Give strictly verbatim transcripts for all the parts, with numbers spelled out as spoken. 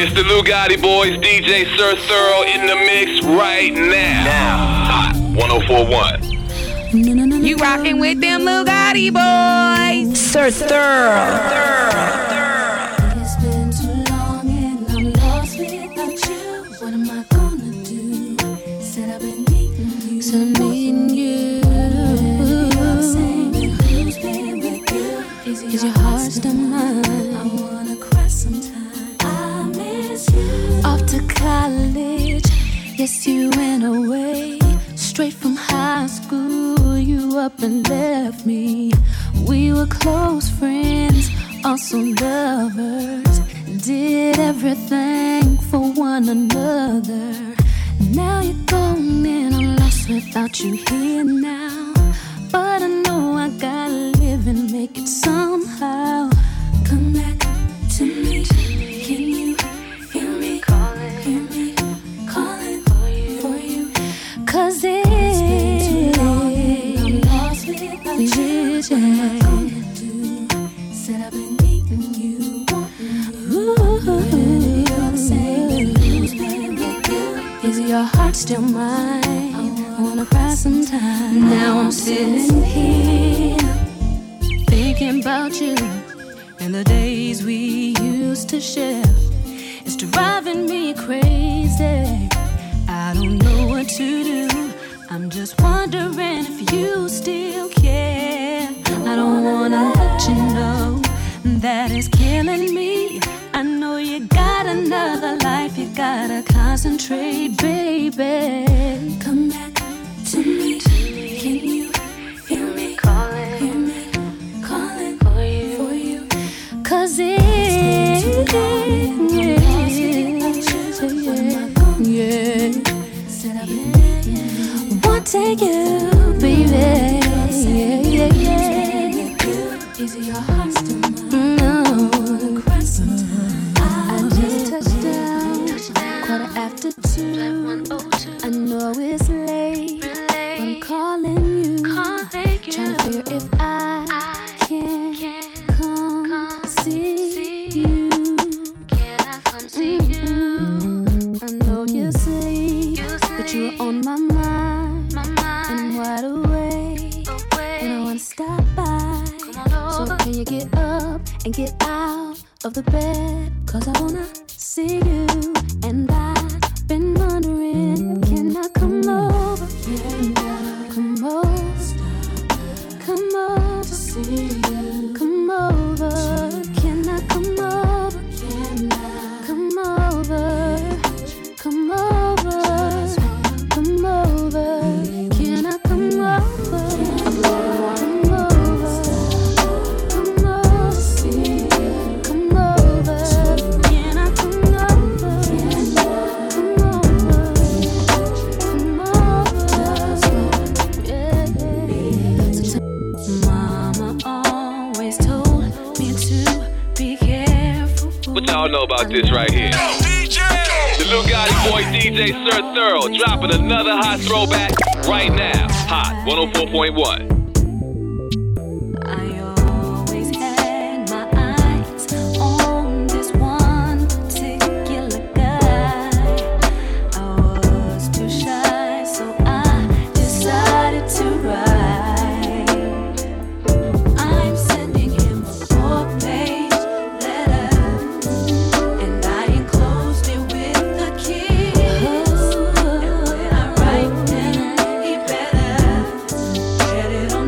It's the Lugatti Boys, D J Sir Thorough in the mix right now. Now, Hot one oh four point one. You rockin' with them Lugatti Boys, Sir Thorough. It's been too long and I'm lost without you. What am I gonna do? Said I've been needing you. Said I'm needing you. Who's been with you? Is your heart still mine? I wanna cry sometime. I miss you. Off to college, yes you went away. Straight from high school, you up and left me. We were close friends, also lovers. Did everything for one another. Now you're gone and I'm lost without you here now. But I know I gotta live and make it somehow. Come back to me. Can you hear me calling? Hear me calling for you. For you. Cause it's been too long and I'm lost without you. What am I gonna do? Said I've been needing you. Ooh, you're saying who's been with you? Is your heart still mine? I wanna cry sometime. Now I'm sitting here thinking about you and the days we used to share. It's driving me crazy. I don't know what to do. I'm just wondering if you still care. I don't wanna let you know that it's killing me. I know you got another life. You gotta concentrate, baby. Come back to me. Can you feel me calling? Hear me calling for you. For you. Cause it's been too long. Yeah. Won't take you, baby. Yeah, yeah, yeah. Is your heart still mine? No. I just touched down, quarter after two. I know it's late, but I'm calling you, trying to figure if I can come see you. Can I come see you? I know you say that you're on my mind, and I'm wide awake, and I wanna stop by. So can you get up and get out of the bed? Cause I wanna see you, and I've been wondering, can I come over? Can I come over? Come over to see you. Come over. Can I come over? Can I come over? Come over. Come over. Can I come over? Come over. Come over. See you. Come over. Can I come over? Come over. Come over. Yeah. Mama always told me to be careful. What y'all know about this right here? The Lugatti Boy, D J Sir Thorough, dropping another hot throwback right now. Hot one oh four point one. I always had my eyes on this one particular guy. I was too shy, so I decided to write. I'm sending him a four-page letter, and I enclosed it with a kiss. And when I write him, he better get it on.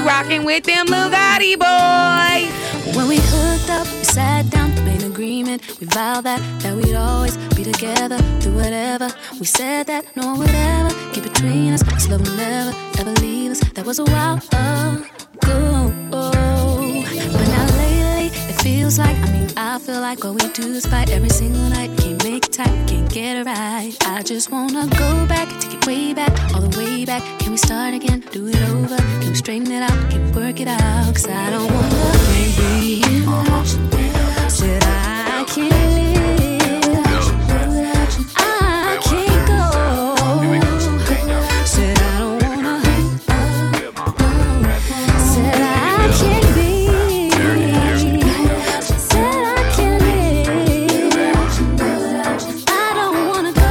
You rockin' with them Lugatti boys. When we hooked up, we sat down, made an agreement. We vowed that, that we'd always be together through whatever. We said that no one would ever get between us. This love will never, ever leave us. That was a while ago. But now lately, it feels like, I mean, I feel like all we do is fight every single night. Can't make it tight, can't get it right. I just wanna go back, take it way back, all the way back. Can we start again, do it over? Can we straighten it out, can we work it out? Cause I don't wanna, baby, said I can't live, I can't go. Said I don't wanna, said I can't be, said I can't live, I don't wanna go.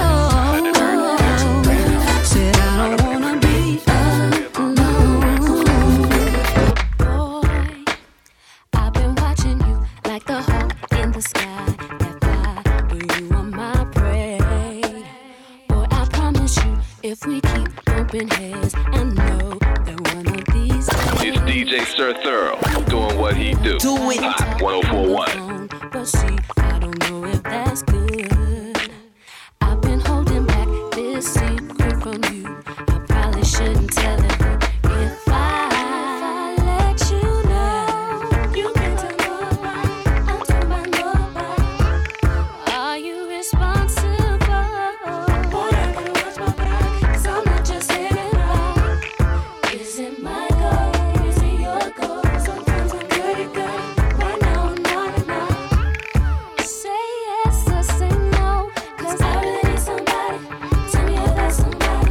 Said I don't wanna be alone. Boy, I've been watching you like the hawk in the sky that fly, but you are my prey. Boy, I promise you, if we keep bumping heads, I know that one of these days It's D J Sir Thorough doing what he do. Do it. Hot one oh four point one. But see, I don't know if that's good. I've been holding back this secret from you. I probably shouldn't tell it, but if I, if I let you know, you can tell nobody, I'm told by nobody. Are you responsible? Boy, I gotta watch my back, 'cause I'm not just saying right. Is it my goal? Is it your goal? Sometimes I'm pretty good. Right now I'm not enough. Say yes or say no, 'cause I really need somebody. Tell me if that's somebody.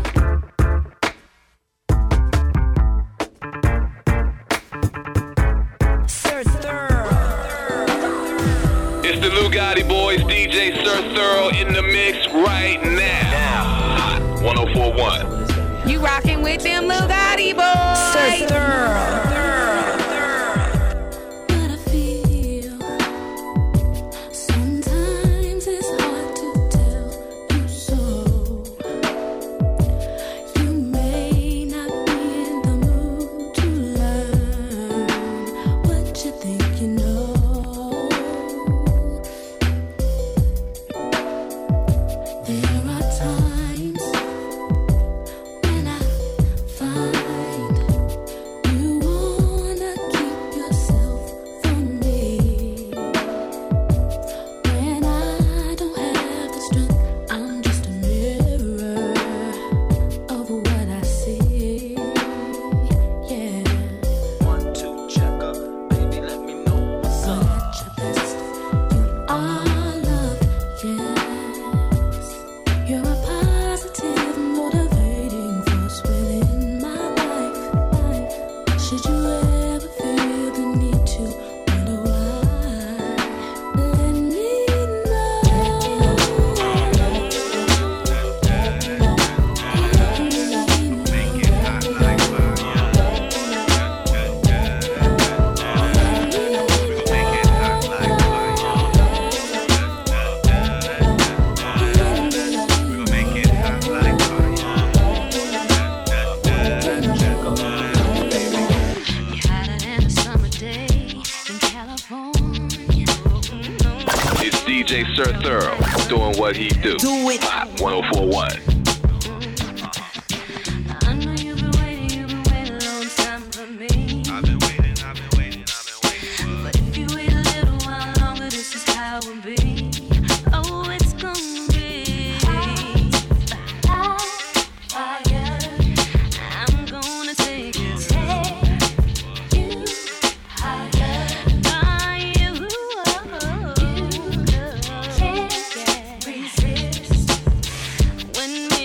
Sir Thorough. It's the Lugatti boys, D J Sir Thorough in the mix right now. Hot one oh four point one. You rockin' with them Lugatti boys. Sir Thorough. What I feel, sometimes it's hard to tell you so. You may not be in the mood to learn what you think you know. There are times when I find you wanna keep yourself from me. When I don't have the strength, I'm just a mirror of what I see. Yeah, One, two, check up, baby, let me know what's so up. at your best, you are love, yes. You're a positive, motivating force within my life. Should you ever feel the need to wonder why, let me It's D J Sir Thorough doing what he do. Do it. Hot one oh four point one. I know you've been waiting, you've been waiting a long time for me. I've been waiting, I've been waiting, I've been waiting. But if you wait a little while longer, this is how it will be. Oh, it's gonna be fire. I'm gonna take you, take you higher. Are you, you can't resist when me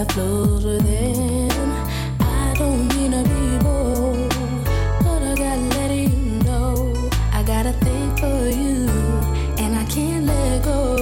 that flows within. I don't mean to be bold, but I gotta let you know I got a thing for you, and I can't let go.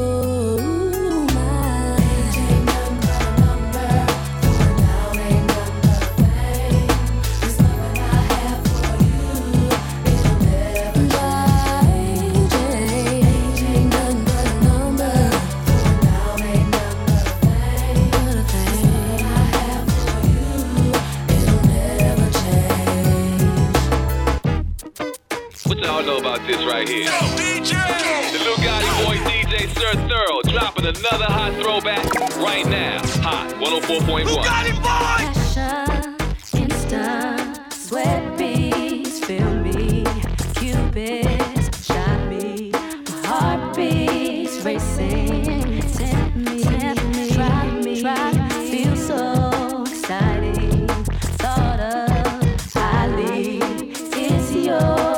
Y'all know about this right here. Yo, D J! The Lil Gotti boy D J Sir Thorough dropping another hot throwback right now. Hot one oh four point one. Lil Gotti boy! Passion, instant, sweat beats, feel me, Cupid's shot me, my heart beats racing, tempt me, tempt me, try me, try me, feel so exciting, thought of highly, it's yours.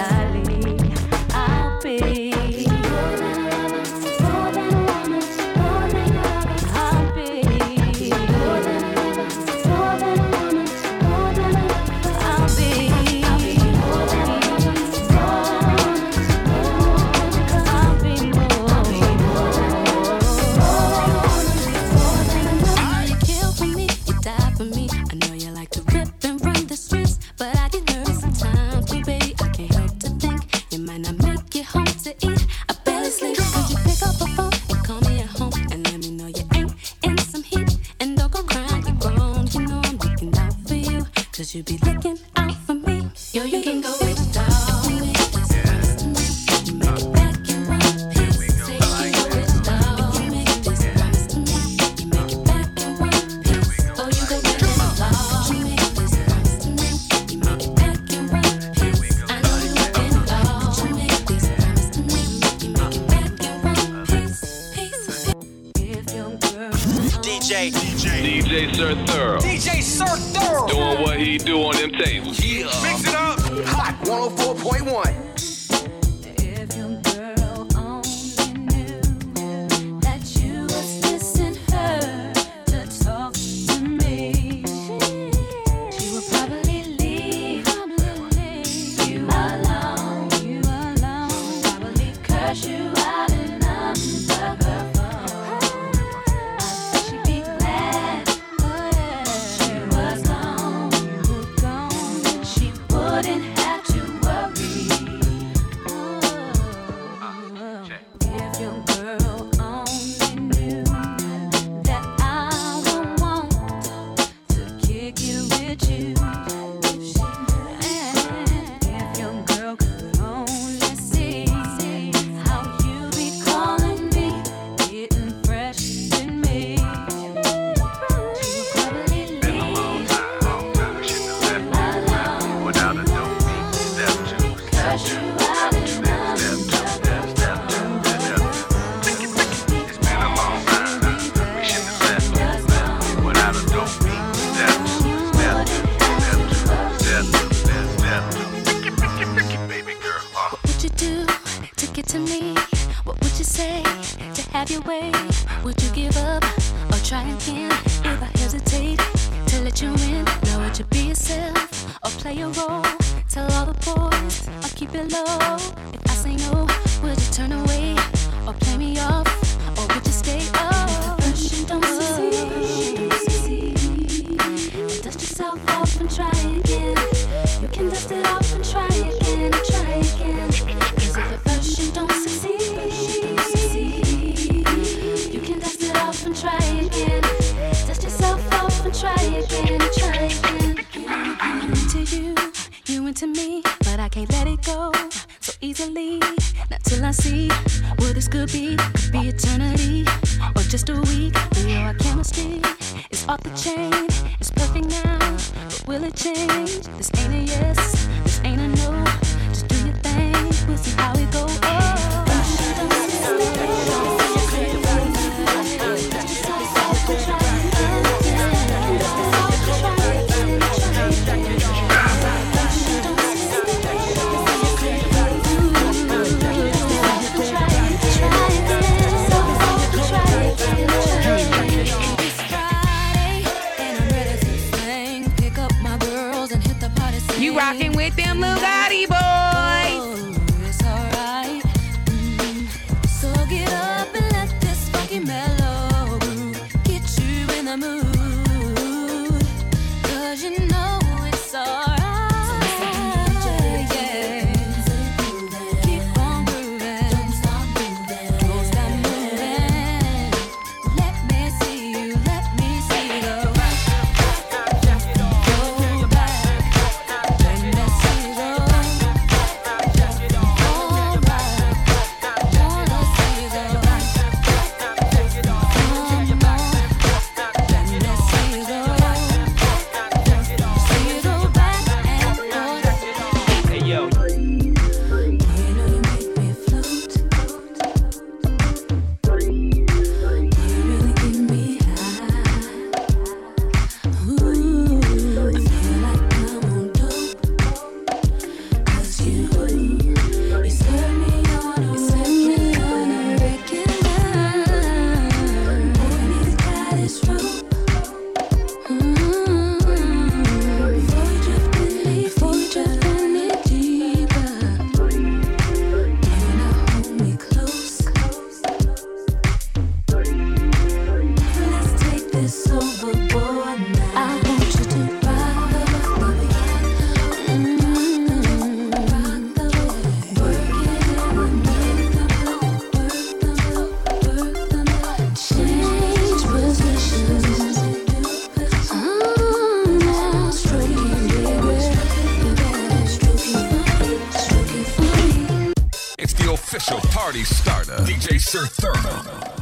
You be looking out for me. Yo, you can go with the dog. You make it back in one piece. Say you can go with the dog. You make this promise to me. You make it back in one piece. Oh, you go with the dog. You make this promise to me. You make it back in one piece. I know you want the dog. You make this promise to me. You make it back in one piece. Piece. If your girl D J, D J, D J Sir Thorough. D J Sir Thorough. Doing what he do on them tables. Yeah. Mix it up. Hot one oh four point one. If your girl only knew that you was missing her to talk to me, she would probably leave you alone. You alone. Probably curse you out and under her phone. I bet she'd be glad she was gone. You were gone. She wouldn't have to worry. Oh, if your girl only knew that I would want to kick it with you. If your girl could only see how you be calling me, getting fresh with me, she would probably leave alone. Without a dope beat, step two, step two, step two, step two, step two, step two. It's been a long time. We shouldn't have left. Without a dope beat, step two, step two, step two, step two, step two. Baby girl, uh. What would you do to get to me? What would you say to have your way? Would you give up or try again? If I hesitate to let you in, now would you be yourself or play a role? Tell all the boys or keep it low. If I say no, would you turn away or play me off? Or would you stay? Oh, if you don't succeed, dust yourself off and try again. You can dust it off and try again, try again. Cause if at first you don't succeed, you can dust it off and try again. Dust yourself off and try again, try again. I'm into you, you into me, but I can't let it go so easily. Not till I see what this could be. Could be eternity or just a week. You know our chemistry is off the chain. It's perfect now, but will it change? This ain't a yes, this ain't a no. Just do your thing, we'll see how it goes. Try again. party starter, D J Sir Thurman.